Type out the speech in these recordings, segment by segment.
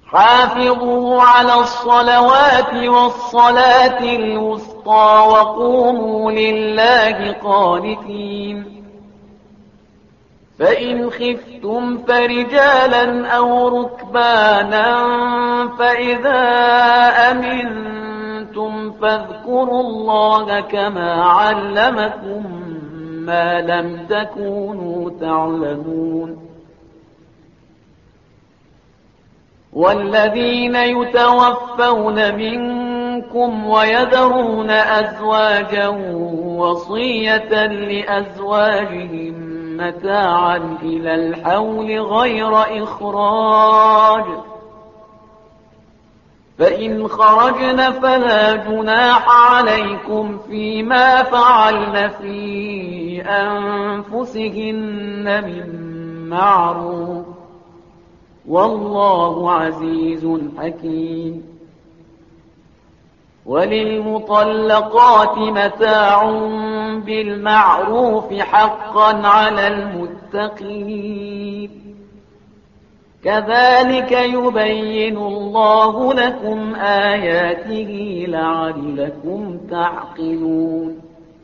حافظوا على الصلوات والصلاة الوسطى وقوموا لله قانتين. فإن خفتم فرجالا أو ركبانا فإذا أمنتم فاذكروا الله كما علمكم ما لم تكونوا تعلمون. والذين يتوفون منكم ويذرون أزواجا وصية لأزواجهم متاعا إلى الحول غير إخراج، فإن خرجن فلا جناح عليكم فيما فعلن في أنفسهن من معروف، والله عزيز حكيم. وللمطلقات متاع بالمعروف حقا على المتقين. كذلك يبين الله لكم آياته لعلكم تعقلون.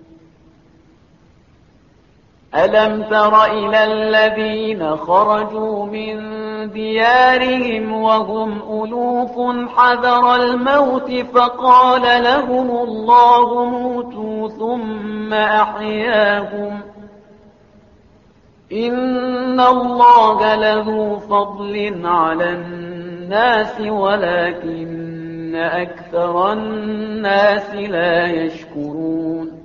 ألم تر إلى الذين خرجوا من ديارهم وهم ألوف حذر الموت فقال لهم الله موتوا ثم أحياهم إن الله له فضل على الناس ولكن أكثر الناس لا يشكرون.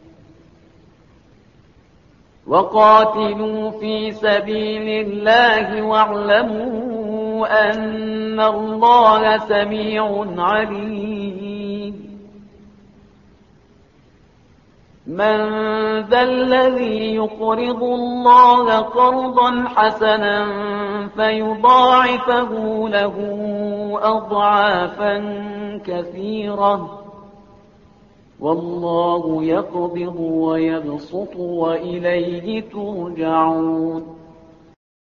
وقاتلوا في سبيل الله واعلموا أن الله سميع عليم. من ذا الذي يقرض الله قرضا حسنا فيضاعفه له أضعافا كثيرة والله يقبض ويبسط وإليه ترجعون.